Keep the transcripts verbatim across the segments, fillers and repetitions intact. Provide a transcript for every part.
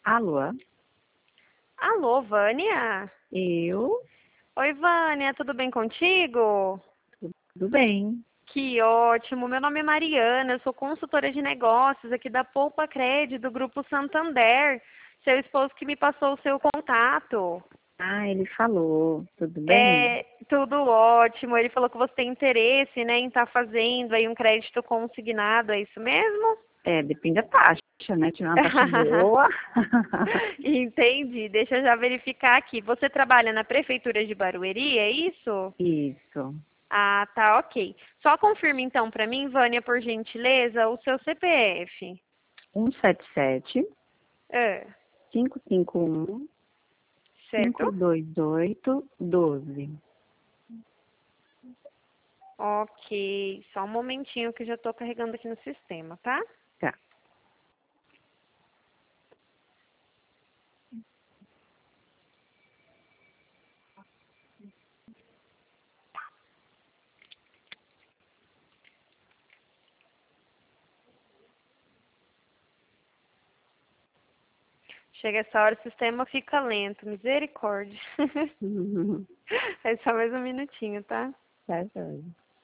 Alô? Alô, Vânia? Eu? Oi, Vânia, tudo bem contigo? Tudo bem. Que ótimo. Meu nome é Mariana, eu sou consultora de negócios aqui da Poupa Cred, do Grupo Santander. Seu esposo que me passou o seu contato. Ah, ele falou. Tudo bem? É tudo ótimo. Ele falou que você tem interesse, né, em estar fazendo aí um crédito consignado, é isso mesmo? É, depende da taxa, né? Tiver uma taxa boa. Entendi. Deixa eu já verificar aqui. Você trabalha na Prefeitura de Barueri, é isso? Isso. Ah, tá, ok. Só confirma então para mim, Vânia, por gentileza, o seu C P F. um sete sete, É, cinco cinco um, certo? cinco dois oito, um dois. Ok. Só um momentinho que eu já estou carregando aqui no sistema, tá? Tá. Chega essa hora, o sistema fica lento. Misericórdia. É só mais um minutinho, tá? Tá, joia.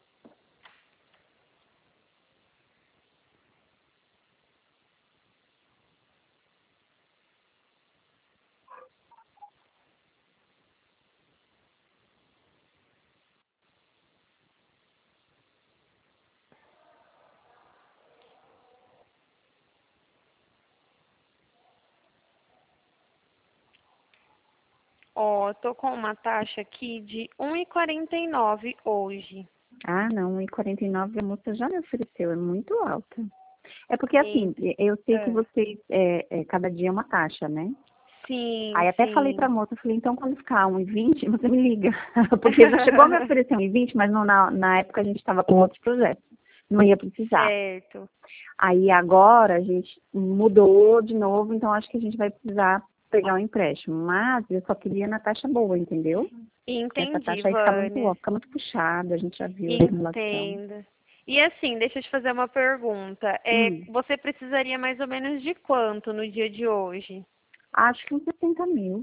Ó, tô com uma taxa aqui de um e quarenta e nove hoje. Ah, não, um e quarenta e nove a moça já me ofereceu, é muito alta. É porque E, assim, eu sei que é, vocês, é, é, cada dia é uma taxa, né? sim, Aí até falei pra sim. moça, falei, então quando ficar um e vinte, você me liga. Porque já chegou a me oferecer um e vinte, mas não, na, na época a gente estava com outros projetos. Não ia precisar. Certo. Aí agora a gente mudou de novo, então acho que a gente vai precisar pegar um empréstimo. Mas eu só queria na taxa boa, entendeu? Porque essa Entendi, taxa aí fica muito, ó, Vânia. fica muito puxada, a gente já viu a simulação. Entendo. E assim, deixa eu te fazer uma pergunta. É, Hum, você precisaria mais ou menos de quanto no dia de hoje? acho que uns sessenta mil.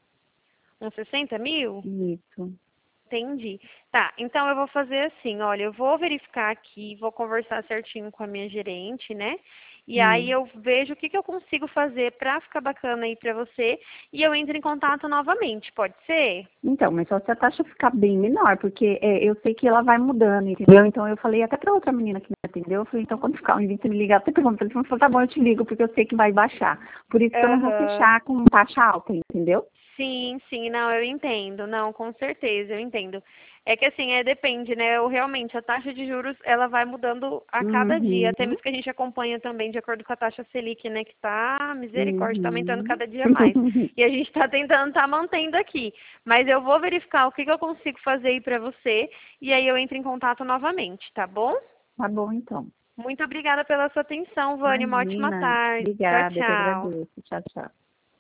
Uns sessenta mil? Isso. Entendi. Tá, então eu vou fazer assim, olha, eu vou verificar aqui, vou conversar certinho com a minha gerente, né? E aí Hum. eu vejo o que que eu consigo fazer pra ficar bacana aí pra você e eu entro em contato novamente, pode ser? Então, mas só se a taxa ficar bem menor, porque é, eu sei que ela vai mudando, entendeu? Então eu falei até pra outra menina que me atendeu, eu falei, então quando ficar um e vinte, você me ligar, até pergunta, ele falou, tá bom, eu te ligo, porque eu sei que vai baixar. Por isso que eu não vou Aham. fechar com taxa alta, entendeu? Sim, sim, não, eu entendo, não, com certeza, eu entendo. É que assim, é, depende, né? Eu, realmente, a taxa de juros, ela vai mudando a cada dia, Uhum, até mesmo que a gente acompanha também de acordo com a taxa Selic, né? Que tá, misericórdia, tá aumentando uhum. cada dia mais. E a gente tá tentando, tá mantendo aqui. Mas eu vou verificar o que que eu consigo fazer aí pra você, e aí eu entro em contato novamente, tá bom? Tá bom, então. Muito obrigada pela sua atenção, Vânia, uma ótima Imagina. tarde. Tchau, Obrigada, eu que tchau. agradeço. Tchau, tchau.